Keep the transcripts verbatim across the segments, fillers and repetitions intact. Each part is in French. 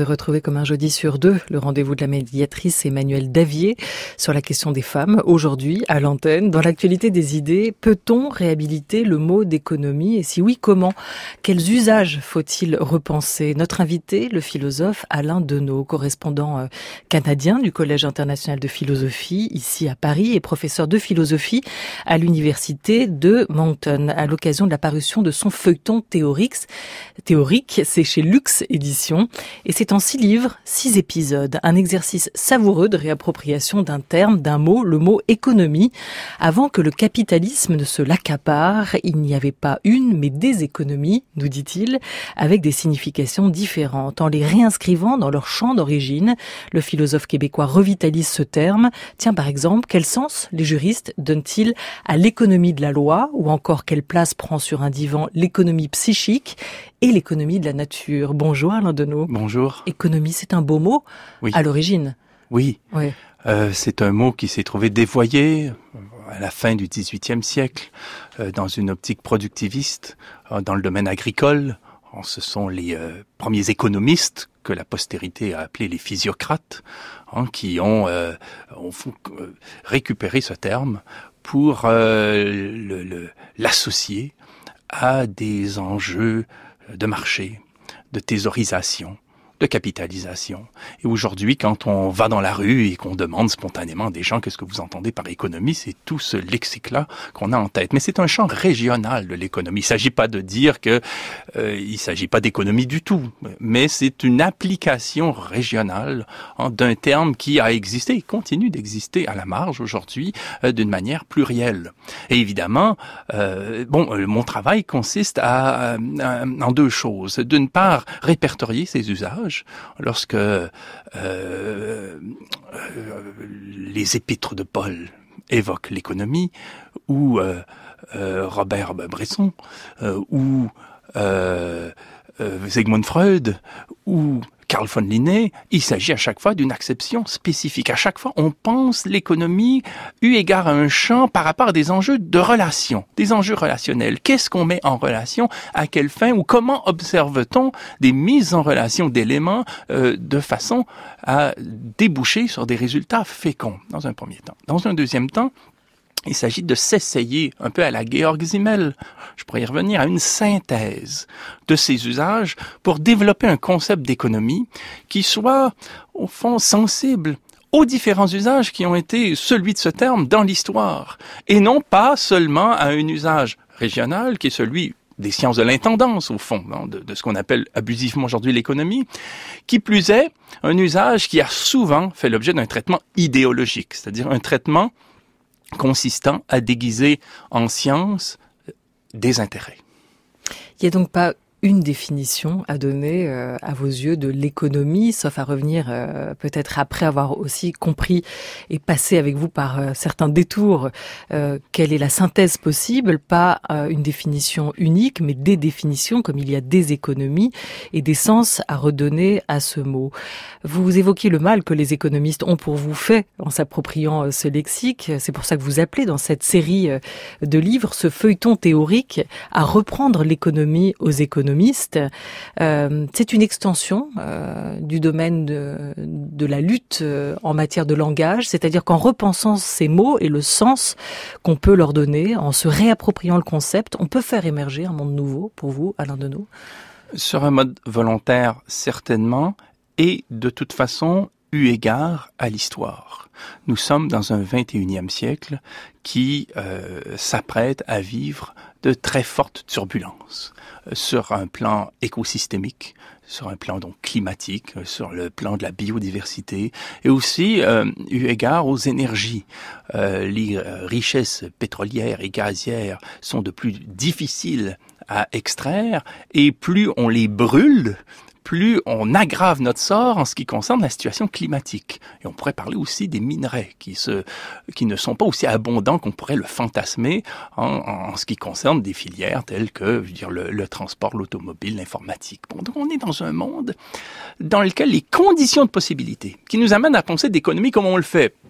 retrouvez comme un jeudi sur deux le rendez-vous de la médiatrice Emmanuelle Davier sur la question des femmes. Aujourd'hui, à l'antenne, dans l'actualité des idées, peut-on réhabiliter le mot d'économie? Et si oui, comment? Quels usages faut-il repenser? Notre invité, le philosophe Alain Deneau, correspondant canadien du Collège international de philosophie, ici à Paris, et professeur de philosophie à l'université de Moncton, à l'occasion de la parution de son feuilleton théorique. Théorique, c'est chez Lux Éditions, et c'est en six livres, six épisodes, un exercice savoureux de réappropriation d'un terme, d'un mot, le mot économie. Avant que le capitalisme ne se l'accapare, il n'y avait pas une, mais des économies, nous dit-il, avec des significations différentes. En les réinscrivant dans leur champ d'origine, le philosophe québécois revitalise ce terme. Tiens, par exemple, quel sens les juristes donnent-ils à l'économie de la loi, ou encore quelle place prend sur un divan l'économie psychique et l'économie de la nature? Bonjour Alain Deneau. Bonjour. Économie, c'est un beau mot oui. à l'origine. Oui, oui. Euh, c'est un mot qui s'est trouvé dévoyé à la fin du dix-huitième siècle euh, dans une optique productiviste euh, dans le domaine agricole. Ce sont les euh, premiers économistes que la postérité a appelés les physiocrates hein, qui ont, euh, ont euh, récupéré ce terme pour euh, le, le, l'associer à des enjeux de marché, de thésaurisation, de capitalisation. Et aujourd'hui, quand on va dans la rue et qu'on demande spontanément à des gens qu'est-ce que vous entendez par économie, c'est tout ce lexique-là qu'on a en tête. Mais c'est un champ régional de l'économie. Il ne s'agit pas de dire que euh, il ne s'agit pas d'économie du tout, mais c'est une application régionale hein, d'un terme qui a existé et continue d'exister à la marge aujourd'hui euh, d'une manière plurielle. Et évidemment, euh, bon, euh, mon travail consiste à, à, à, en deux choses. D'une part, répertorier ces usages. Lorsque euh, euh, les épîtres de Paul évoquent l'économie, ou euh, euh, Robert Bresson, euh, ou euh, euh, Sigmund Freud, ou Carl von Linné, il s'agit à chaque fois d'une acception spécifique. À chaque fois, on pense l'économie eu égard à un champ par rapport à des enjeux de relation, des enjeux relationnels. Qu'est-ce qu'on met en relation? À quelle fin? Ou comment observe-t-on des mises en relation d'éléments euh, de façon à déboucher sur des résultats féconds, dans un premier temps. Dans un deuxième temps, il s'agit de s'essayer, un peu à la Georg Simmel, je pourrais y revenir, à une synthèse de ces usages pour développer un concept d'économie qui soit, au fond, sensible aux différents usages qui ont été celui de ce terme dans l'histoire, et non pas seulement à un usage régional qui est celui des sciences de l'intendance, au fond, hein, de, de ce qu'on appelle abusivement aujourd'hui l'économie, qui plus est, un usage qui a souvent fait l'objet d'un traitement idéologique, c'est-à-dire un traitement consistant à déguiser en science des intérêts. Il n'y a donc pas une définition à donner euh, à vos yeux de l'économie, sauf à revenir euh, peut-être après avoir aussi compris et passé avec vous par euh, certains détours euh, quelle est la synthèse possible, pas euh, une définition unique, mais des définitions, comme il y a des économies et des sens à redonner à ce mot. Vous évoquez le mal que les économistes ont pour vous fait en s'appropriant euh, ce lexique. C'est pour ça que vous appelez dans cette série euh, de livres ce feuilleton théorique à reprendre l'économie aux économistes. Euh, c'est une extension euh, du domaine de, de la lutte euh, en matière de langage, c'est-à-dire qu'en repensant ces mots et le sens qu'on peut leur donner, en se réappropriant le concept, on peut faire émerger un monde nouveau pour vous, Alain Deneau? Sur un mode volontaire, certainement, et de toute façon, eu égard à l'histoire. Nous sommes dans un vingt et unième siècle qui euh, s'apprête à vivre de très fortes turbulences euh, sur un plan écosystémique, sur un plan donc climatique, euh, sur le plan de la biodiversité, et aussi euh, eu égard aux énergies. Euh, les euh, richesses pétrolières et gazières sont de plus difficiles à extraire, et plus on les brûle, plus on aggrave notre sort en ce qui concerne la situation climatique. Et on pourrait parler aussi des minerais qui se, qui ne sont pas aussi abondants qu'on pourrait le fantasmer en, en ce qui concerne des filières telles que, je veux dire, le, le transport, l'automobile, l'informatique. Bon, donc on est dans un monde dans lequel les conditions de possibilité qui nous amènent à penser d'économie comme on le fait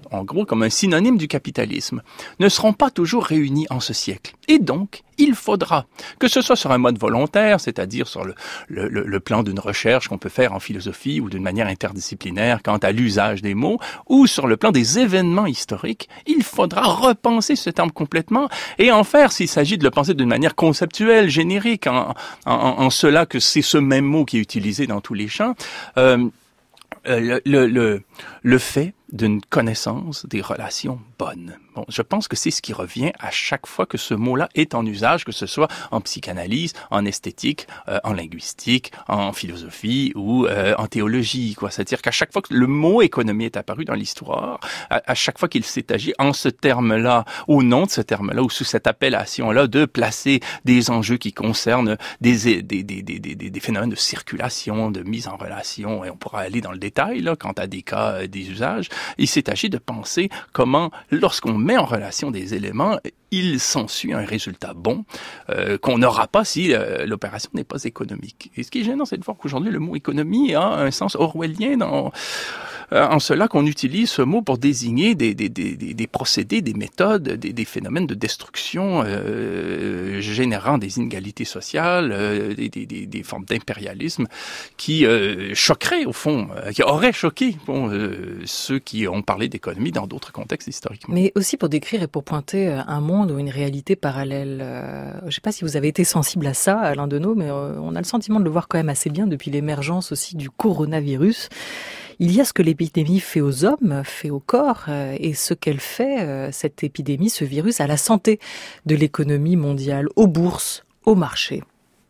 en gros comme un synonyme du capitalisme, ne seront pas toujours réunis en ce siècle. Et donc, il faudra, que ce soit sur un mode volontaire, c'est-à-dire sur le, le, le plan d'une recherche qu'on peut faire en philosophie ou d'une manière interdisciplinaire quant à l'usage des mots, ou sur le plan des événements historiques, il faudra repenser ce terme complètement et en faire, s'il s'agit de le penser d'une manière conceptuelle, générique, en, en, en cela que c'est ce même mot qui est utilisé dans tous les champs, euh, le, le, le, le fait d'une connaissance des relations bonnes. Bon, je pense que c'est ce qui revient à chaque fois que ce mot-là est en usage, que ce soit en psychanalyse, en esthétique, euh, en linguistique, en philosophie ou euh, en théologie, quoi. C'est-à-dire qu'à chaque fois que le mot économie est apparu dans l'histoire, à, à chaque fois qu'il s'est agi en ce terme-là, au nom de ce terme-là, ou sous cette appellation-là, de placer des enjeux qui concernent des, des, des, des, des, des phénomènes de circulation, de mise en relation, et on pourra aller dans le détail, là, quant à des cas, euh, des usages. Il s'est agi de penser comment, lorsqu'on met en relation des éléments, il s'ensuit un résultat bon euh, qu'on n'aura pas si euh, l'opération n'est pas économique. Et ce qui est gênant, c'est de voir qu'aujourd'hui, le mot économie a un sens orwellien dans... en cela qu'on utilise ce mot pour désigner des, des, des, des procédés, des méthodes, des, des phénomènes de destruction euh, générant des inégalités sociales, euh, des, des, des formes d'impérialisme qui euh, choqueraient, au fond, euh, qui auraient choqué bon, euh, ceux qui ont parlé d'économie dans d'autres contextes historiquement. Mais aussi pour décrire et pour pointer un monde ou une réalité parallèle. Euh, je ne sais pas si vous avez été sensible à ça, Alain Deneau, mais euh, on a le sentiment de le voir quand même assez bien depuis l'émergence aussi du coronavirus. Il y a ce que l'épidémie fait aux hommes, fait au corps, euh, et ce qu'elle fait, euh, cette épidémie, ce virus, à la santé de l'économie mondiale, aux bourses, au marché.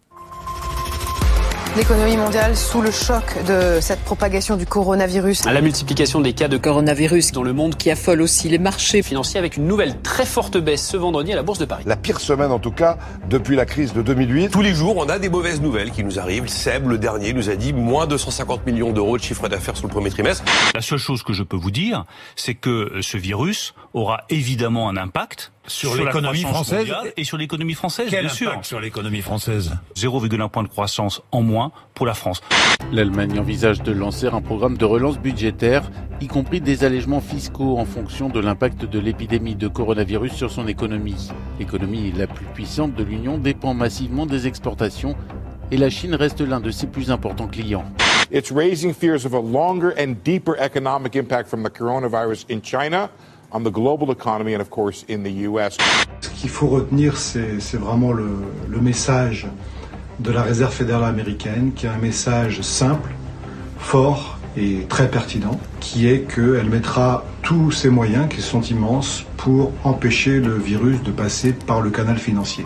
L'économie mondiale sous le choc de cette propagation du coronavirus. À la multiplication des cas de coronavirus dans le monde qui affole aussi les marchés financiers avec une nouvelle très forte baisse ce vendredi à la Bourse de Paris. La pire semaine en tout cas depuis la crise de deux mille huit. Tous les jours, on a des mauvaises nouvelles qui nous arrivent. Seb, le dernier, nous a dit moins deux cent cinquante millions d'euros de chiffre d'affaires sur le premier trimestre. La seule chose que je peux vous dire, c'est que ce virus aura évidemment un impact Sur, sur l'économie française et sur l'économie française, Quel bien sûr. impact sur l'économie française ? zéro virgule un point de croissance en moins pour la France. L'Allemagne envisage de lancer un programme de relance budgétaire, y compris des allègements fiscaux en fonction de l'impact de l'épidémie de coronavirus sur son économie. L'économie la plus puissante de l'Union dépend massivement des exportations et la Chine reste l'un de ses plus importants clients. It's raising fears of a longer and deeper economic impact from the coronavirus in China, on the global economy and of course in the U S. Ce qu'il faut retenir, c'est, c'est vraiment le, le message de la Réserve fédérale américaine, qui est un message simple, fort et très pertinent, qui est qu'elle mettra tous ses moyens, qui sont immenses, pour empêcher le virus de passer par le canal financier.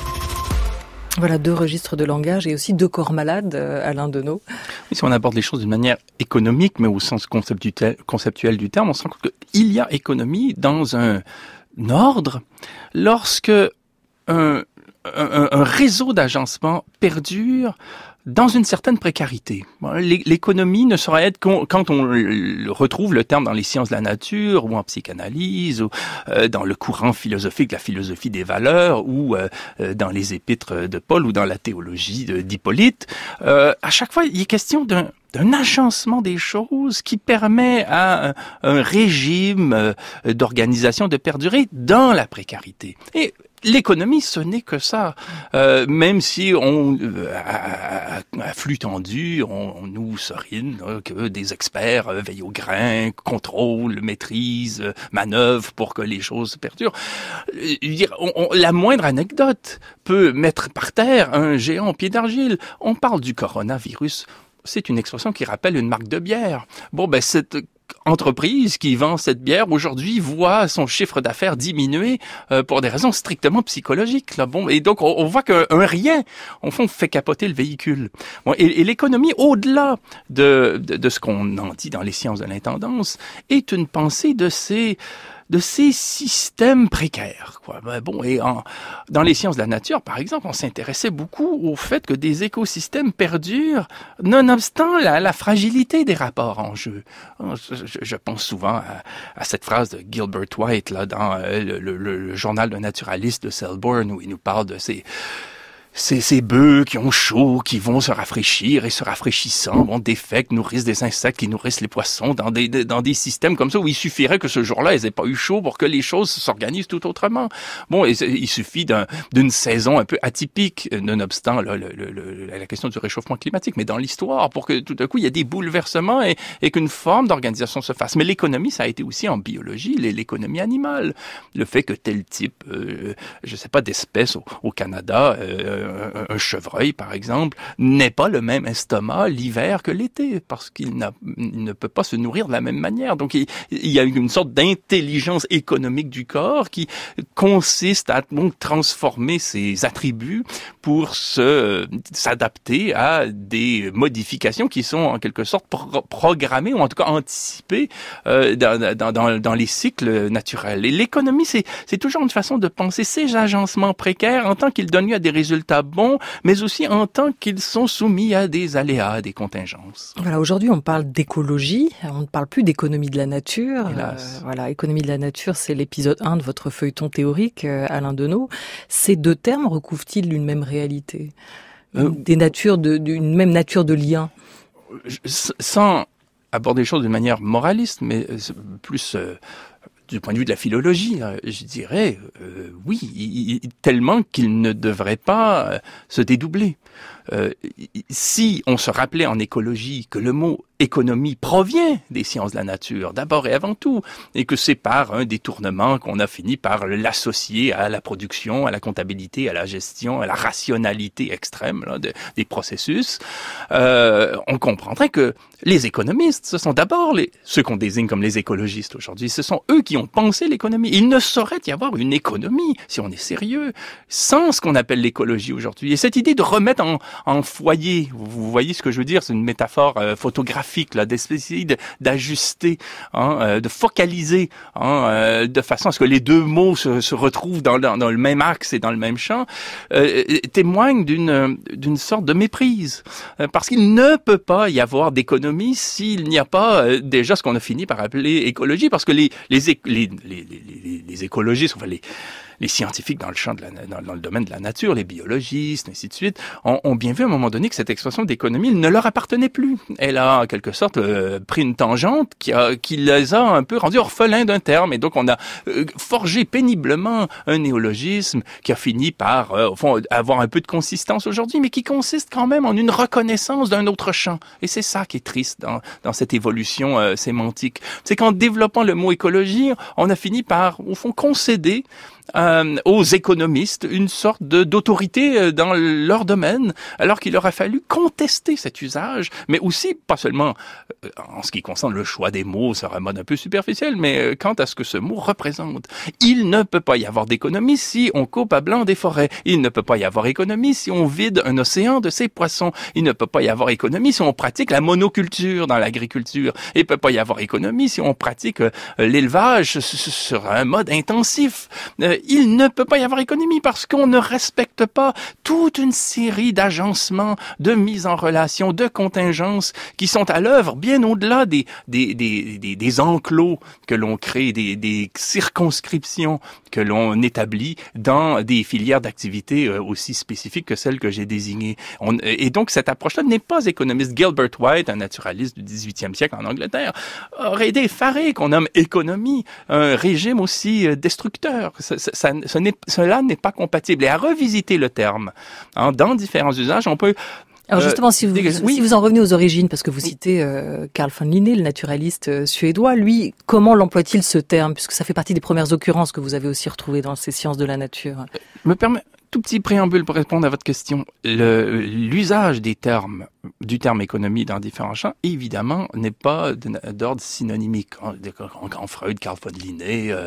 Voilà deux registres de langage et aussi deux corps malades, Alain Deneau. Oui, si on aborde les choses d'une manière économique, mais au sens conceptuel, conceptuel du terme, on se rend compte qu'il y a économie dans un ordre lorsque un, un, un réseau d'agencement perdure dans une certaine précarité. L'économie ne saurait être quand on retrouve le terme dans les sciences de la nature ou en psychanalyse ou dans le courant philosophique, la philosophie des valeurs ou dans les épîtres de Paul ou dans la théologie d'Hippolyte. À chaque fois, il est question d'un d'un agencement des choses qui permet à un, un régime d'organisation de perdurer dans la précarité. Et l'économie, ce n'est que ça. Euh, même si on, à, à, à flux tendu, on, on nous serine là, que des experts euh, veillent au grain, contrôlent, maîtrisent, manœuvrent pour que les choses perdurent. Euh, dire, on, on, la moindre anecdote peut mettre par terre un géant au pied d'argile. On parle du coronavirus. C'est une expression qui rappelle une marque de bière. Bon, ben, cette entreprise qui vend cette bière aujourd'hui voit son chiffre d'affaires diminuer euh, pour des raisons strictement psychologiques. Là. Bon, et donc on, on voit qu'un un rien, au fond, fait capoter le véhicule. Bon, et, et l'économie, au-delà de, de, de ce qu'on en dit dans les sciences de l'intendance, est une pensée de ces de ces systèmes précaires, quoi. Ben bon, et en, dans les sciences de la nature, par exemple, on s'intéressait beaucoup au fait que des écosystèmes perdurent, nonobstant la, la fragilité des rapports en jeu. Je, je pense souvent à, à cette phrase de Gilbert White là dans le, le, le journal d'un naturaliste de Selborne où il nous parle de ces Ces, ces bœufs qui ont chaud, qui vont se rafraîchir et se rafraîchissant, vont défectent, nourrissent des insectes qui nourrissent les poissons dans des, dans des systèmes comme ça où il suffirait que ce jour-là, ils aient pas eu chaud pour que les choses s'organisent tout autrement. Bon, il suffit d'un, d'une saison un peu atypique, nonobstant là, le, le, le, la question du réchauffement climatique, mais dans l'histoire, pour que tout à coup, il y ait des bouleversements et, et qu'une forme d'organisation se fasse. Mais l'économie, ça a été aussi en biologie, l'économie animale. Le fait que tel type, euh, je sais pas, d'espèce au, au Canada, euh, un chevreuil, par exemple, n'ait pas le même estomac l'hiver que l'été, parce qu'il n'a, il ne peut pas se nourrir de la même manière. Donc, il, il y a une sorte d'intelligence économique du corps qui consiste à donc transformer ses attributs pour se, s'adapter à des modifications qui sont en quelque sorte pro- programmées ou en tout cas anticipées euh, dans, dans, dans, dans les cycles naturels. Et l'économie, c'est, c'est toujours une façon de penser ces agencements précaires en tant qu'ils donnent lieu à des résultats bons, mais aussi en tant qu'ils sont soumis à des aléas, à des contingences. Voilà, aujourd'hui, on parle d'écologie, on ne parle plus d'économie de la nature. Hélas. Euh, voilà, économie de la nature, c'est l'épisode un de votre feuilleton théorique, euh, Alain Deneau. Ces deux termes recouvrent-ils une même réalité? euh, Des natures de, d'une même nature de lien? Sans aborder les choses d'une manière moraliste, mais plus... Euh, du point de vue de la philologie, je dirais, euh, oui, il, il, tellement qu'il ne devrait pas euh, se dédoubler. Euh, si on se rappelait en écologie que le mot économie provient des sciences de la nature, d'abord et avant tout, et que c'est par un détournement qu'on a fini par l'associer à la production, à la comptabilité, à la gestion, à la rationalité extrême là, de, des processus, euh, on comprendrait que les économistes, ce sont d'abord les, ceux qu'on désigne comme les écologistes aujourd'hui, ce sont eux qui ont pensé l'économie. Il ne saurait y avoir une économie, si on est sérieux, sans ce qu'on appelle l'écologie aujourd'hui. Et cette idée de remettre en, en foyer, vous voyez ce que je veux dire, c'est une métaphore euh, photographique, là, d'essayer de, d'ajuster, hein, euh, de focaliser, hein, euh, de façon à ce que les deux mots se, se retrouvent dans, dans, dans le même axe et dans le même champ, euh, témoigne d'une, d'une sorte de méprise. Euh, parce qu'il ne peut pas y avoir d'économie s'il n'y a pas euh, déjà ce qu'on a fini par appeler écologie, parce que les, les, les, les, les, les, les écologistes, enfin les les scientifiques dans le champ de la, dans, dans le domaine de la nature, les biologistes, ainsi de suite, ont, ont bien vu à un moment donné que cette expression d'économie ne leur appartenait plus. Elle a en quelque sorte euh, pris une tangente qui, a, qui les a un peu rendus orphelins d'un terme. Et donc on a euh, forgé péniblement un néologisme qui a fini par, euh, au fond, avoir un peu de consistance aujourd'hui, mais qui consiste quand même en une reconnaissance d'un autre champ. Et c'est ça qui est triste dans, dans cette évolution euh, sémantique. C'est qu'en développant le mot écologie, on a fini par, au fond, concéder Euh, aux économistes une sorte de, d'autorité dans leur domaine, alors qu'il aurait fallu contester cet usage, mais aussi, pas seulement euh, en ce qui concerne le choix des mots, ça remonte un peu superficiel, mais euh, quant à ce que ce mot représente. Il ne peut pas y avoir d'économie si on coupe à blanc des forêts. Il ne peut pas y avoir économie si on vide un océan de ses poissons. Il ne peut pas y avoir économie si on pratique la monoculture dans l'agriculture. Il ne peut pas y avoir économie si on pratique euh, l'élevage sur un mode intensif. Euh, Il ne peut pas y avoir économie parce qu'on ne respecte pas toute une série d'agencements, de mise en relation, de contingences qui sont à l'œuvre bien au-delà des, des, des, des, des enclos que l'on crée, des, des circonscriptions que l'on établit dans des filières d'activité aussi spécifiques que celles que j'ai désignées. On, et donc, cette approche-là n'est pas économiste. Gilbert White, un naturaliste du dix-huitième siècle en Angleterre, aurait été effaré qu'on nomme économie un régime aussi destructeur. Ça, ça, ça, ce n'est, cela n'est pas compatible. Et à revisiter le terme hein, dans différents usages, on peut... Alors justement, si vous, euh, oui. si vous en revenez aux origines, parce que vous citez euh, Carl von Linné, le naturaliste euh, suédois, lui, comment l'emploie-t-il ce terme, puisque ça fait partie des premières occurrences que vous avez aussi retrouvées dans ces sciences de la nature? Me permet tout petit préambule pour répondre à votre question. Le, l'usage des termes, du terme économie dans différents champs, évidemment, n'est pas d'ordre synonymique. Quand Freud, Carl von Linné, euh,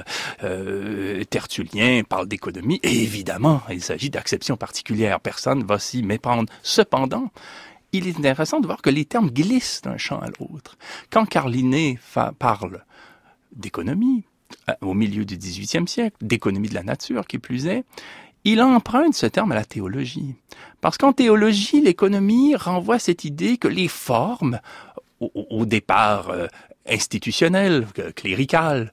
euh, Tertullien parlent d'économie, et évidemment, il s'agit d'acceptions particulières. Personne ne va s'y méprendre. Cependant, il est intéressant de voir que les termes glissent d'un champ à l'autre. Quand Carl Linné fa- parle d'économie, au milieu du dix-huitième siècle, d'économie de la nature, qui plus est, il emprunte ce terme à la théologie. Parce qu'en théologie, l'économie renvoie à cette idée que les formes, au, au départ euh, institutionnelles, cléricales,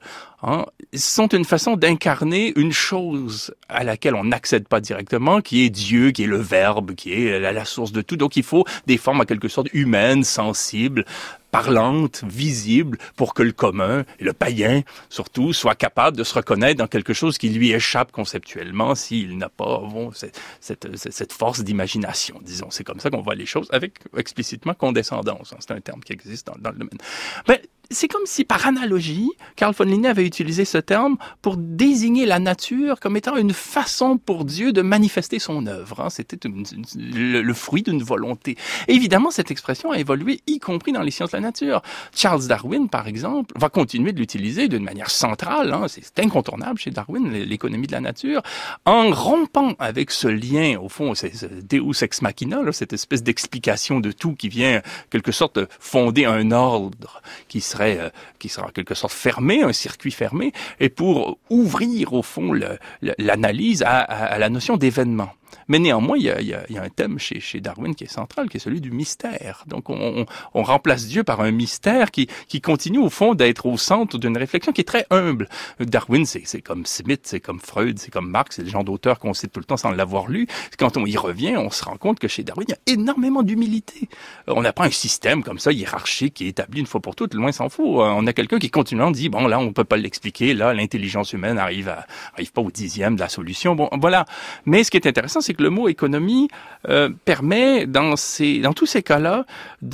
hein, sont une façon d'incarner une chose à laquelle on n'accède pas directement, qui est Dieu, qui est le Verbe, qui est la, la source de tout. Donc il faut des formes en quelque sorte humaines, sensibles, parlantes, visibles, pour que le commun, le païen surtout, soit capable de se reconnaître dans quelque chose qui lui échappe conceptuellement s'il n'a pas bon, cette, cette, cette force d'imagination, disons. C'est comme ça qu'on voit les choses, avec explicitement condescendance. Hein, c'est un terme qui existe dans, dans le domaine. Ben, c'est comme si, par analogie, Carl von Linné avait utilisé ce terme pour désigner la nature comme étant une façon pour Dieu de manifester son œuvre. Hein. C'était une, une, le, le fruit d'une volonté. Et évidemment, cette expression a évolué, y compris dans les sciences de la nature. Charles Darwin, par exemple, va continuer de l'utiliser d'une manière centrale. Hein. C'est, c'est incontournable chez Darwin, l'économie de la nature, en rompant avec ce lien, au fond, c'est, c'est Deus ex machina, là, cette espèce d'explication de tout qui vient, quelque sorte, fonder un ordre qui serait euh, qui sera en quelque sorte fermé, un circuit fermé, et pour ouvrir, au fond, le, le, l'analyse à, à, à la notion d'événement. Mais néanmoins, il y a, il y a, il y a un thème chez, chez Darwin qui est central, qui est celui du mystère. Donc, on, on, on remplace Dieu par un mystère qui, qui continue, au fond, d'être au centre d'une réflexion qui est très humble. Darwin, c'est, c'est comme Smith, c'est comme Freud, c'est comme Marx, c'est des gens d'auteurs qu'on cite tout le temps sans l'avoir lu. Quand on y revient, on se rend compte que chez Darwin, il y a énormément d'humilité. On n'a pas un système comme ça, hiérarchique, qui est établi une fois pour toutes, loin s'en faut. On a quelqu'un qui continuellement dit, bon, là, on peut pas l'expliquer, là, l'intelligence humaine arrive à, arrive pas au dixième de la solution. Bon, voilà. Mais ce qui est intéressant, c'est que le mot économie euh, permet, dans ces, dans tous ces cas-là,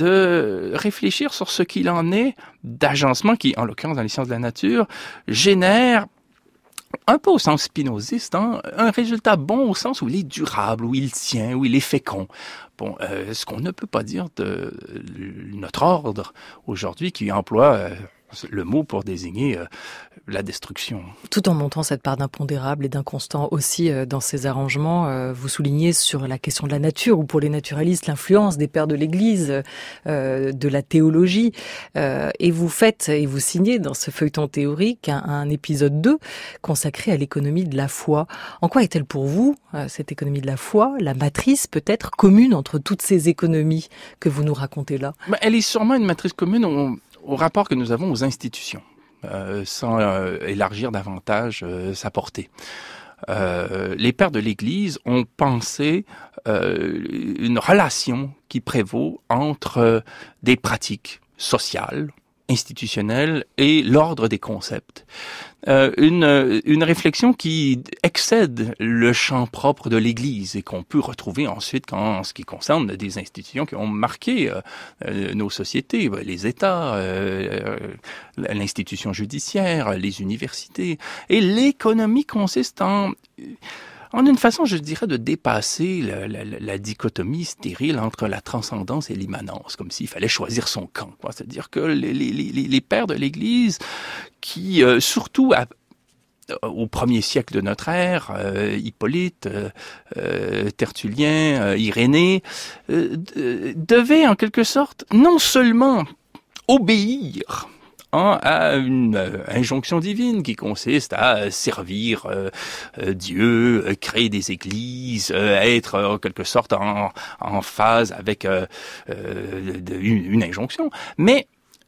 de réfléchir sur ce qu'il en est d'agencement qui, en l'occurrence dans les sciences de la nature, génère, un peu au sens spinoziste, hein, un résultat bon au sens où il est durable, où il tient, où il est fécond. Bon, euh, ce qu'on ne peut pas dire de notre ordre aujourd'hui qui emploie euh, le mot pour désigner euh, la destruction. Tout en montrant cette part d'impondérable et d'inconstant aussi euh, dans ces arrangements, euh, vous soulignez sur la question de la nature, ou pour les naturalistes, l'influence des pères de l'Église, euh, de la théologie, euh, et vous faites, et vous signez dans ce feuilleton théorique un, un épisode deux consacré à l'économie de la foi. En quoi est-elle pour vous, euh, cette économie de la foi, la matrice peut-être commune entre toutes ces économies que vous nous racontez là? Ben, elle est sûrement une matrice commune au, au rapport que nous avons aux institutions. Euh, sans euh, élargir davantage euh, sa portée. Euh, les pères de l'Église ont pensé euh, une relation qui prévaut entre euh, des pratiques sociales, institutionnelles et l'ordre des concepts. Euh, une, une réflexion qui excède le champ propre de l'Église et qu'on peut retrouver ensuite quand, en ce qui concerne des institutions qui ont marqué euh, euh, nos sociétés, les États, euh, l'institution judiciaire, les universités. Et l'économie consiste en... en une façon, je dirais, de dépasser la, la, la dichotomie stérile entre la transcendance et l'immanence, comme s'il fallait choisir son camp, quoi. C'est-à-dire que les, les, les, les pères de l'Église, qui, euh, surtout à, au premier siècle de notre ère, euh, Hippolyte, euh, Tertullien, euh, Irénée, euh, devaient en quelque sorte non seulement obéir à une euh, injonction divine qui consiste à servir euh, euh, Dieu, euh, créer des églises, euh, être euh, en quelque sorte en, en phase avec euh, euh, de, une, une injonction, mais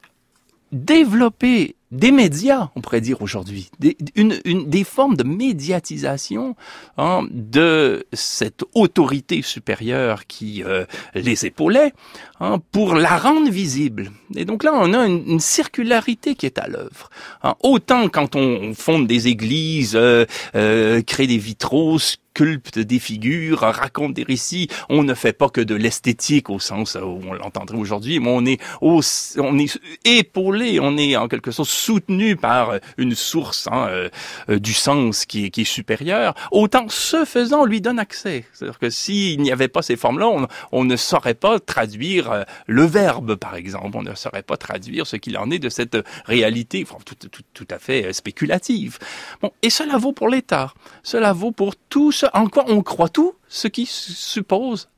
développer des médias, on pourrait dire aujourd'hui, des, une, une, des formes de médiatisation hein, de cette autorité supérieure qui euh, les épaulait, hein, pour la rendre visible. Et donc là, on a une, une circularité qui est à l'œuvre. Hein. Autant quand on fonde des églises, euh, euh, crée des vitraux, sculpte des figures, raconte des récits, on ne fait pas que de l'esthétique au sens où on l'entendrait aujourd'hui, mais on est, au, on est épaulé, on est en quelque sorte soutenu par une source hein, euh, du sens qui est, qui est supérieure. Autant ce faisant, on lui donne accès. C'est-à-dire que s'il n'y avait pas ces formes-là, on, on ne saurait pas traduire le verbe, par exemple. On ne saurait pas traduire ce qu'il en est de cette réalité enfin, tout, tout, tout à fait spéculative. Bon, et cela vaut pour l'État. Cela vaut pour tout ce en quoi on croit tout, ce qui suppose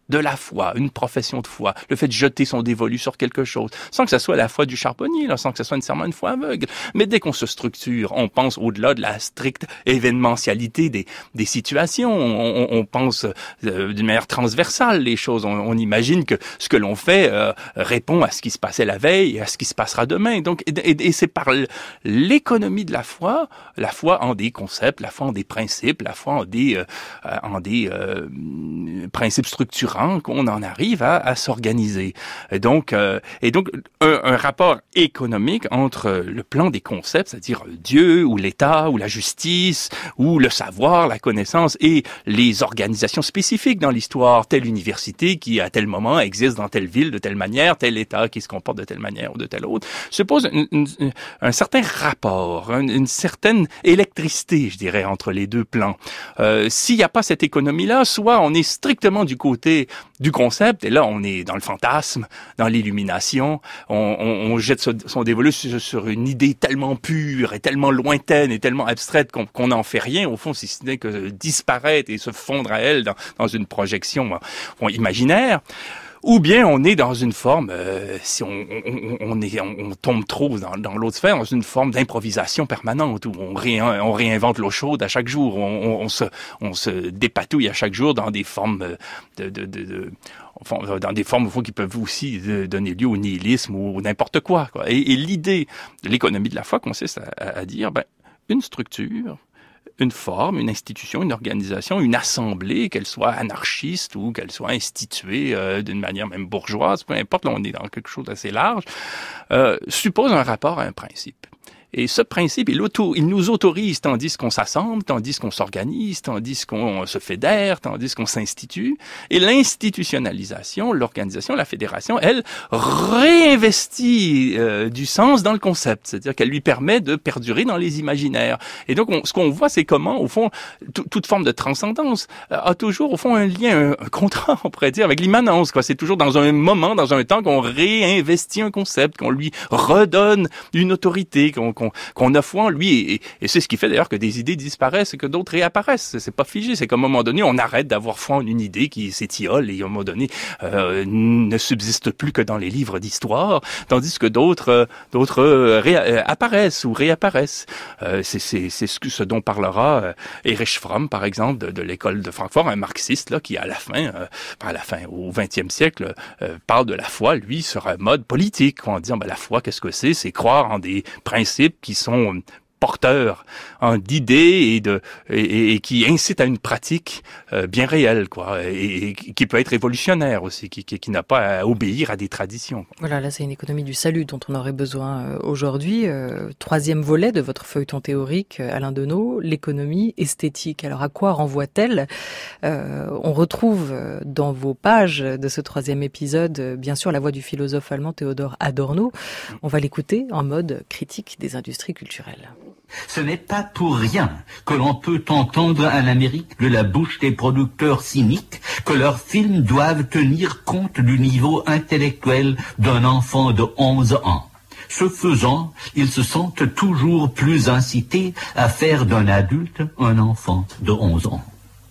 de la foi, une profession de foi, le fait de jeter son dévolu sur quelque chose, sans que ça soit la foi du charbonnier, là, sans que ça soit nécessairement une foi aveugle. Mais dès qu'on se structure, on pense au-delà de la stricte événementialité des, des situations, on, on, on pense euh, d'une manière transversale les choses, on, on imagine que ce que l'on fait euh, répond à ce qui se passait la veille et à ce qui se passera demain. Donc, et, et, et c'est par l'économie de la foi, la foi en des concepts, la foi en des principes, la foi en des, euh, en des euh, principes structurants, qu'on en arrive à, à s'organiser. Et donc, euh, et donc un, un rapport économique entre le plan des concepts, c'est-à-dire Dieu ou l'État ou la justice ou le savoir, la connaissance et les organisations spécifiques dans l'histoire, telle université qui à tel moment existe dans telle ville de telle manière, tel État qui se comporte de telle manière ou de telle autre, suppose une, une, un certain rapport, une, une certaine électricité, je dirais, entre les deux plans. Euh, s'il n'y a pas cette économie-là, soit on est strictement du côté du concept, et là, on est dans le fantasme, dans l'illumination, on, on, on jette son dévolu sur, sur une idée tellement pure et tellement lointaine et tellement abstraite qu'on qu'on n'en fait rien, au fond, si ce n'est que disparaître et se fondre à elle dans, dans une projection bon, imaginaire. Ou bien on est dans une forme, euh, si on, on, on, est, on, on tombe trop dans, dans l'autre sphère, dans une forme d'improvisation permanente où on, ré, on réinvente l'eau chaude à chaque jour, on, on, on, se, on se dépatouille à chaque jour dans des formes de, de, de, de enfin, dans des formes qui peuvent aussi donner lieu au nihilisme ou n'importe quoi, quoi. Et, et l'idée de l'économie de la foi consiste à, à dire, ben, une structure, une forme, une institution, une organisation, une assemblée, qu'elle soit anarchiste ou qu'elle soit instituée euh, d'une manière même bourgeoise, peu importe, là on est dans quelque chose d'assez large, euh, suppose un rapport à un principe. Et ce principe, il, auto, il nous autorise, tandis qu'on s'assemble, tandis qu'on s'organise, tandis qu'on se fédère, tandis qu'on s'institue. Et l'institutionnalisation, l'organisation, la fédération, elle, réinvestit euh, du sens dans le concept. C'est-à-dire qu'elle lui permet de perdurer dans les imaginaires. Et donc, on, ce qu'on voit, c'est comment, au fond, t- toute forme de transcendance euh, a toujours, au fond, un lien, un, un contrat, on pourrait dire, avec l'immanence, quoi. C'est toujours dans un moment, dans un temps qu'on réinvestit un concept, qu'on lui redonne une autorité, qu'on, qu'on qu'on a foi en lui, et, et c'est ce qui fait d'ailleurs que des idées disparaissent et que d'autres réapparaissent. C'est pas figé, c'est qu'à un moment donné, on arrête d'avoir foi en une idée qui s'étiole et à un moment donné euh, ne subsiste plus que dans les livres d'histoire, tandis que d'autres euh, d'autres euh, ré- euh, apparaissent ou réapparaissent. Euh, c'est, c'est, c'est ce, ce dont parlera euh, Erich Fromm, par exemple, de, de l'école de Francfort, un marxiste là qui à la fin, euh, à la fin au vingtième siècle, euh, parle de la foi, lui, sur un mode politique, en disant ben, la foi, qu'est-ce que c'est? C'est croire en des principes qui sont porteurs hein, d'idées et de et, et qui incitent à une pratique euh, bien réelle, quoi, et, et qui peut être révolutionnaire aussi, qui, qui, qui n'a pas à obéir à des traditions. Voilà, là c'est une économie du salut dont on aurait besoin euh, aujourd'hui. Euh, troisième volet de votre feuilleton théorique, Alain Deneau, l'économie esthétique. Alors à quoi renvoie-t-elle? euh, On retrouve dans vos pages de ce troisième épisode, bien sûr, la voix du philosophe allemand Théodore Adorno. On va l'écouter en mode critique des industries culturelles. Ce n'est pas pour rien que l'on peut entendre en Amérique de la bouche des producteurs cyniques que leurs films doivent tenir compte du niveau intellectuel d'un enfant de onze ans. Ce faisant, ils se sentent toujours plus incités à faire d'un adulte un enfant de onze ans.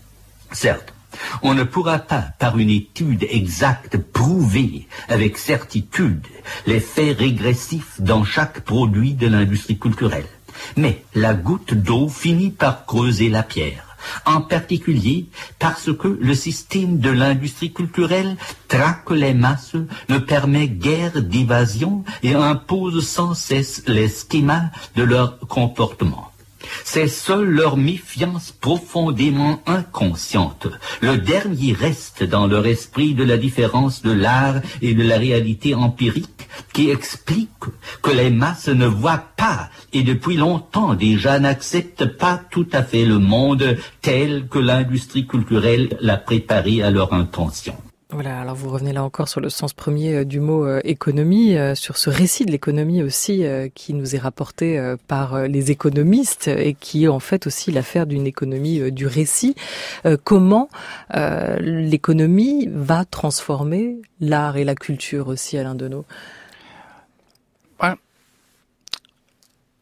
Certes, on ne pourra pas, par une étude exacte, prouver avec certitude les faits régressifs dans chaque produit de l'industrie culturelle. Mais la goutte d'eau finit par creuser la pierre, en particulier parce que le système de l'industrie culturelle traque les masses, ne permet guère d'évasion et impose sans cesse les schémas de leur comportement. C'est seule leur méfiance profondément inconsciente, le dernier reste dans leur esprit de la différence de l'art et de la réalité empirique, qui explique que les masses ne voient pas et depuis longtemps déjà n'acceptent pas tout à fait le monde tel que l'industrie culturelle l'a préparé à leur intention. Voilà, alors vous revenez là encore sur le sens premier du mot euh, économie, euh, sur ce récit de l'économie aussi euh, qui nous est rapporté euh, par euh, les économistes et qui est en fait aussi l'affaire d'une économie euh, du récit. Euh, comment euh, l'économie va transformer l'art et la culture aussi, Alain Deneau? Ouais.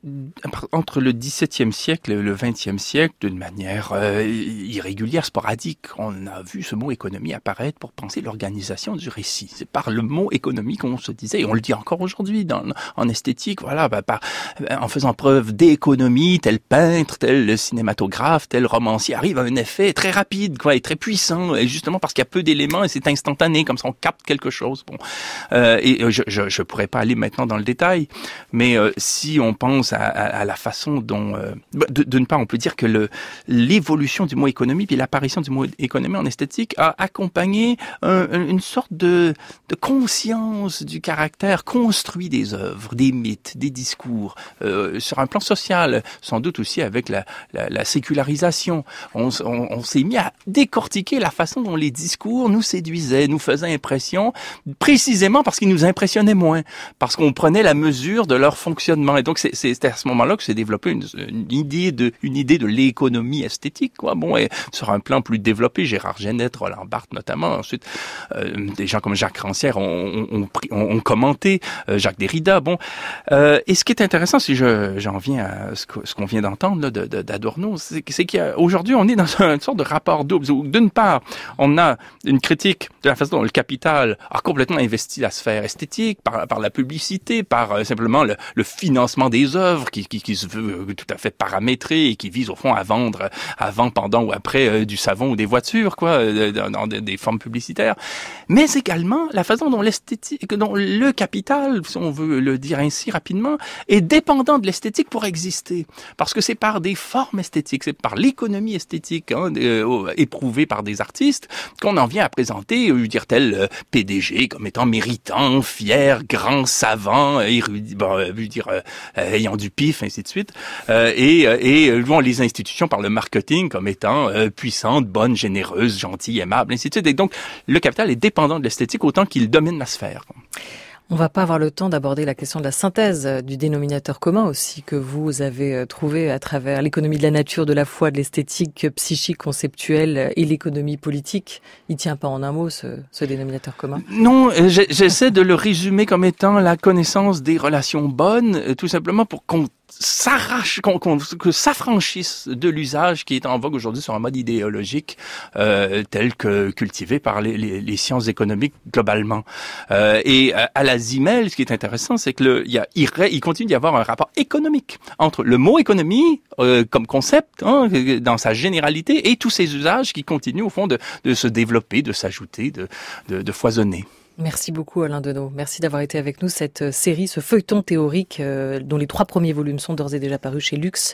entre le dix-septième siècle et le vingtième siècle, d'une manière euh, irrégulière, sporadique, on a vu ce mot économie apparaître pour penser l'organisation du récit. C'est par le mot économie qu'on se disait, et on le dit encore aujourd'hui dans, en esthétique, voilà, bah, par, en faisant preuve d'économie, tel peintre, tel cinématographe, tel romancier arrive à un effet très rapide, quoi, et très puissant, et justement parce qu'il y a peu d'éléments et c'est instantané, comme ça on capte quelque chose. Bon, euh, et je, je, je pourrais pas aller maintenant dans le détail, mais euh, si on pense à, à, à la façon dont, euh, d'une part, on peut dire que le, l'évolution du mot économie puis l'apparition du mot économie en esthétique a accompagné un, une sorte de, de conscience du caractère construit des œuvres, des mythes, des discours, euh, sur un plan social, sans doute aussi avec la, la, la sécularisation. On, on, on s'est mis à décortiquer la façon dont les discours nous séduisaient, nous faisaient impression, précisément parce qu'ils nous impressionnaient moins, parce qu'on prenait la mesure de leur fonctionnement. Et donc, c'est, c'est à ce moment-là que s'est développée une, une idée de, une idée de l'économie esthétique, quoi. Bon, et sur un plan plus développé, Gérard Genette, Roland Barthes notamment, ensuite, euh, des gens comme Jacques Rancière ont, ont, ont, ont commenté, euh, Jacques Derrida, bon. Euh, et ce qui est intéressant, si je, j'en viens à ce, que, ce qu'on vient d'entendre, là, de, de, d'Adorno, c'est, c'est qu'aujourd'hui, on est dans une sorte de rapport double, où d'une part, on a une critique de la façon dont le capital a complètement investi la sphère esthétique, par, par la publicité, par euh, simplement le, le financement des œuvres qui, qui, qui se veut tout à fait paramétré et qui vise au fond à vendre avant, pendant ou après euh, du savon ou des voitures, quoi, euh, dans, dans des, des formes publicitaires. Mais également la façon dont l'esthétique, dont le capital, si on veut le dire ainsi rapidement, est dépendant de l'esthétique pour exister. Parce que c'est par des formes esthétiques, c'est par l'économie esthétique hein, euh, éprouvée par des artistes qu'on en vient à présenter, je veux dire, tel euh, P D G comme étant méritant, fier, grand, savant, érudit, bon, je veux dire, euh, ayant du pif, ainsi de suite. Euh, et, et bon, les institutions par le marketing comme étant euh, puissantes, bonnes, généreuses, gentilles, aimables, ainsi de suite. Et donc, le capital est dépendant de l'esthétique autant qu'il domine la sphère. On va pas avoir le temps d'aborder la question de la synthèse du dénominateur commun aussi que vous avez trouvé à travers l'économie de la nature, de la foi, de l'esthétique psychique, conceptuelle et l'économie politique. Il tient pas en un mot ce, ce dénominateur commun. Non, j'essaie de le résumer comme étant la connaissance des relations bonnes, tout simplement pour qu'on s'arrache, qu'on, qu'on, que s'affranchisse de l'usage qui est en vogue aujourd'hui sur un mode idéologique euh, tel que cultivé par les, les, les sciences économiques globalement. Euh, et à la Zimel, ce qui est intéressant, c'est que le, il, y a, il, il continue d'y avoir un rapport économique entre le mot économie euh, comme concept hein, dans sa généralité et tous ces usages qui continuent au fond de, de se développer, de s'ajouter, de, de, de foisonner. Merci beaucoup Alain Deneau. Merci d'avoir été avec nous. Cette série, ce feuilleton théorique euh, dont les trois premiers volumes sont d'ores et déjà parus chez Luxe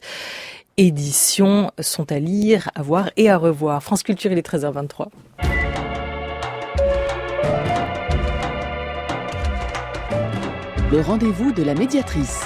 Éditions sont à lire, à voir et à revoir. France Culture, il est treize heures vingt-trois. Le rendez-vous de la médiatrice.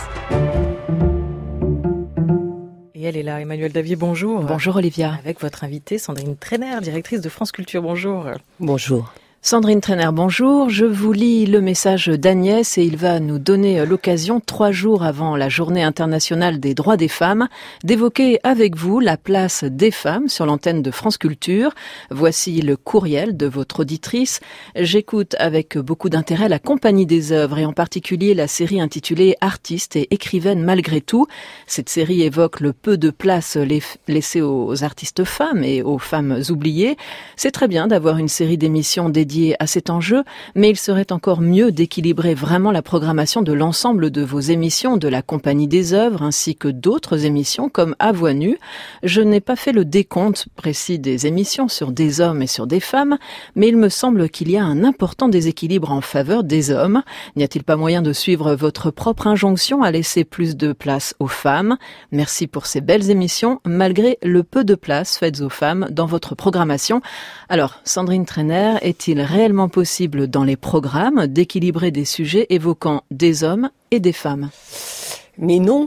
Et elle est là, Emmanuelle Davier, bonjour. Bonjour Olivia. Avec votre invitée Sandrine Trainer, directrice de France Culture, bonjour. Bonjour. Sandrine Trainer, bonjour. Je vous lis le message d'Agnès et il va nous donner l'occasion, trois jours avant la Journée internationale des droits des femmes, d'évoquer avec vous la place des femmes sur l'antenne de France Culture. Voici le courriel de votre auditrice. J'écoute avec beaucoup d'intérêt la Compagnie des œuvres et en particulier la série intitulée Artistes et écrivaines malgré tout. Cette série évoque le peu de place laissée aux artistes femmes et aux femmes oubliées. C'est très bien d'avoir une série d'émissions dédiées à cet enjeu, mais il serait encore mieux d'équilibrer vraiment la programmation de l'ensemble de vos émissions de la Compagnie des œuvres ainsi que d'autres émissions comme À Voix Nue. Je n'ai pas fait le décompte précis des émissions sur des hommes et sur des femmes, mais il me semble qu'il y a un important déséquilibre en faveur des hommes. N'y a-t-il pas moyen de suivre votre propre injonction à laisser plus de place aux femmes? Merci pour ces belles émissions, malgré le peu de place faite aux femmes dans votre programmation. Alors, Sandrine Trainer, est-il réellement possible dans les programmes d'équilibrer des sujets évoquant des hommes et des femmes? Mais non.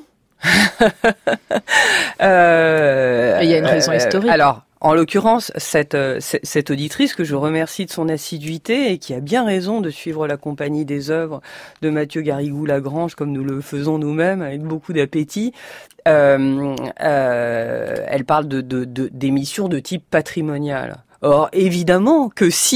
euh, Il y a une raison euh, historique. Alors, en l'occurrence, cette, cette auditrice que je remercie de son assiduité et qui a bien raison de suivre la Compagnie des œuvres de Mathieu Garrigou-Lagrange comme nous le faisons nous-mêmes avec beaucoup d'appétit, euh, euh, elle parle de, de, de, d'émissions de type patrimonial. Or, évidemment que si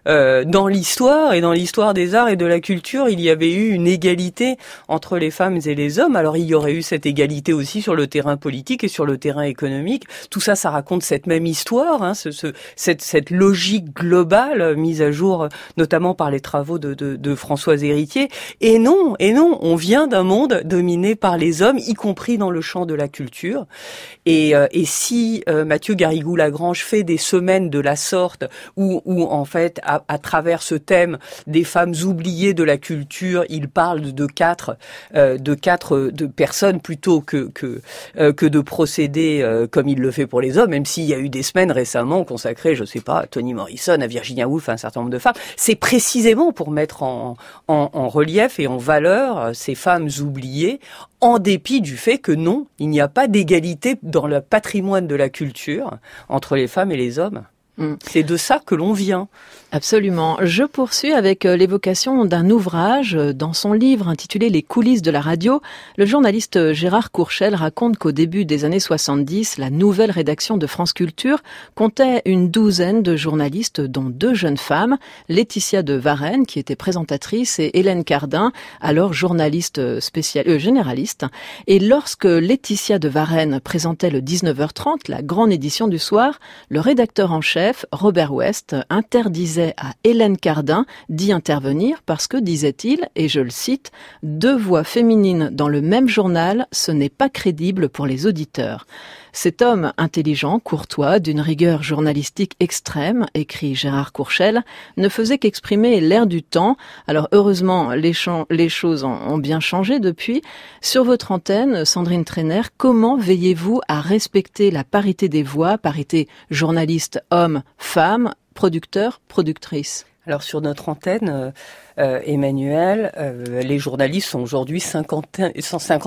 euh, dans l'histoire et dans l'histoire des arts et de la culture, il y avait eu une égalité entre les femmes et les hommes. Alors il y aurait eu cette égalité aussi sur le terrain politique et sur le terrain économique. Tout ça, ça raconte cette même histoire, hein, ce, ce, cette, cette logique globale mise à jour notamment par les travaux de, de, de Françoise Héritier. Et non, et non, on vient d'un monde dominé par les hommes, y compris dans le champ de la culture. Et, euh, et si euh, Mathieu Garrigou-Lagrange fait des semaines de la sorte, où, où en fait, à, à travers ce thème des femmes oubliées de la culture, il parle de quatre, euh, de quatre de personnes plutôt que que euh, que de procéder euh, comme il le fait pour les hommes. Même s'il y a eu des semaines récemment consacrées, je sais pas, à Toni Morrison, à Virginia Woolf, à un certain nombre de femmes, c'est précisément pour mettre en, en, en relief et en valeur ces femmes oubliées, en dépit du fait que non, il n'y a pas d'égalité dans le patrimoine de la culture entre les femmes et les hommes. Mmh. C'est de ça que l'on vient. Absolument. Je poursuis avec l'évocation d'un ouvrage. Dans son livre intitulé « Les coulisses de la radio », le journaliste Gérard Courchel raconte qu'au début des années soixante-dix, la nouvelle rédaction de France Culture comptait une douzaine de journalistes, dont deux jeunes femmes, Laetitia de Varenne, qui était présentatrice, et Hélène Cardin, alors journaliste spécial, euh, généraliste. Et lorsque Laetitia de Varenne présentait le dix-neuf heures trente, la grande édition du soir, le rédacteur en chef, Robert West, interdisait à Hélène Cardin d'y intervenir parce que, disait-il, et je le cite, « Deux voix féminines dans le même journal, ce n'est pas crédible pour les auditeurs ». Cet homme intelligent, courtois, d'une rigueur journalistique extrême, écrit Gérard Courchel, ne faisait qu'exprimer l'air du temps. Alors heureusement, les, ch- les choses ont bien changé depuis. Sur votre antenne, Sandrine Trainer, comment veillez-vous à respecter la parité des voix, parité journaliste homme, femme, producteur, productrice ? Alors sur notre antenne, euh, euh, Emmanuel, euh, les journalistes sont aujourd'hui cinquante et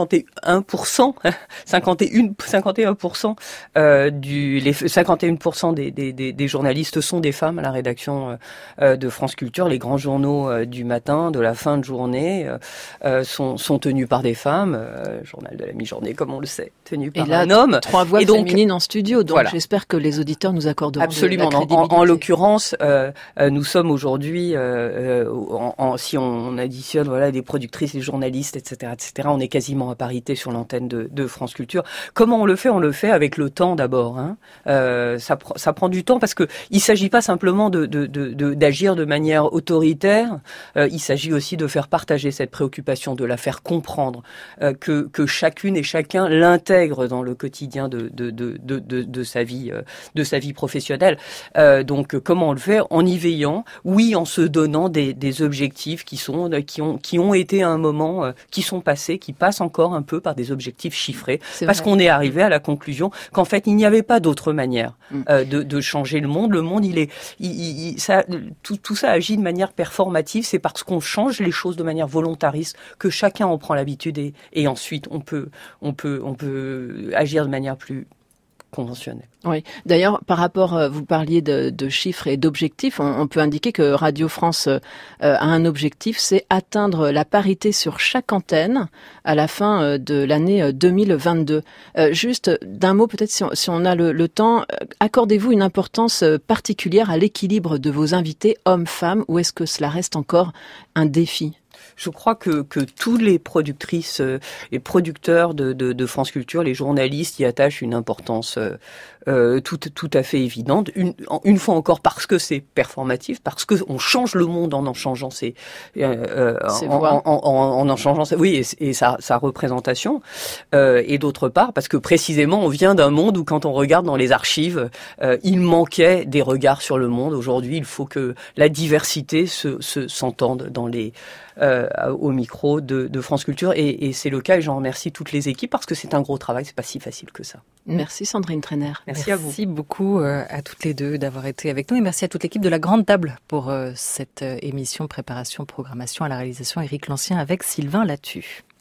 un pour cent, cinquante et un pour cent euh, du, les cinquante et un pour cent des, des, des journalistes sont des femmes à la rédaction euh, de France Culture. Les grands journaux euh, du matin, de la fin de journée, euh, sont, sont tenus par des femmes. Euh, journal de la mi-journée, comme on le sait, tenu par et là, un homme. Trois voix et donc, féminines en studio. Donc voilà. J'espère que les auditeurs nous accorderont absolument. de la crédibilité. En, en, en l'occurrence, euh, euh, nous sommes aujourd'hui, euh, euh, en, en, si on additionne voilà des productrices, des journalistes, et cetera, et cetera, on est quasiment à parité sur l'antenne de, de France Culture. Comment on le fait ? On le fait avec le temps d'abord. Hein. Euh, ça, pr- ça prend du temps parce que il s'agit pas simplement de, de, de, de d'agir de manière autoritaire. Euh, il s'agit aussi de faire partager cette préoccupation, de la faire comprendre, euh, que que chacune et chacun l'intègre dans le quotidien de de de de, de, de sa vie, euh, de sa vie professionnelle. Euh, donc comment on le fait ? En y veillant, oui, en se donnant des, des objectifs qui sont, qui ont, qui ont été à un moment, euh, qui sont passés, qui passent encore un peu par des objectifs chiffrés, c'est parce vrai. Qu'on est arrivé à la conclusion qu'en fait il n'y avait pas d'autre manière euh, de, de changer le monde. Le monde, il est, il, il, ça, tout, tout ça agit de manière performative. C'est parce qu'on change les choses de manière volontariste que chacun en prend l'habitude et, et ensuite on peut, on peut, on peut agir de manière plus conventionnelle. Oui. D'ailleurs, par rapport, vous parliez de, de chiffres et d'objectifs, on, on peut indiquer que Radio France euh, a un objectif, c'est atteindre la parité sur chaque antenne à la fin de l'année deux mille vingt-deux. Euh, juste d'un mot, peut-être si on, si on a le, le temps, accordez-vous une importance particulière à l'équilibre de vos invités, hommes-femmes, ou est-ce que cela reste encore un défi ? Je crois que, que tous les productrices et producteurs de, de, de France Culture, les journalistes y attachent une importance euh, euh, tout, tout à fait évidente. Une, une fois encore parce que c'est performatif, parce que on change le monde en en changeant ses, euh, en, en, en, en en changeant sa, oui, et, et sa, sa représentation. Euh, et d'autre part parce que précisément on vient d'un monde où quand on regarde dans les archives, euh, il manquait des regards sur le monde. Aujourd'hui, il faut que la diversité se, se s'entende dans les Euh, au micro de, de France Culture et, et c'est le cas et j'en remercie toutes les équipes parce que c'est un gros travail, c'est pas si facile que ça. Merci Sandrine Trainer. Merci, merci à vous. Merci beaucoup euh, à toutes les deux d'avoir été avec nous et merci à toute l'équipe de la Grande Table pour euh, cette euh, émission préparation, programmation à la réalisation Éric Lancien avec Sylvain Lattu.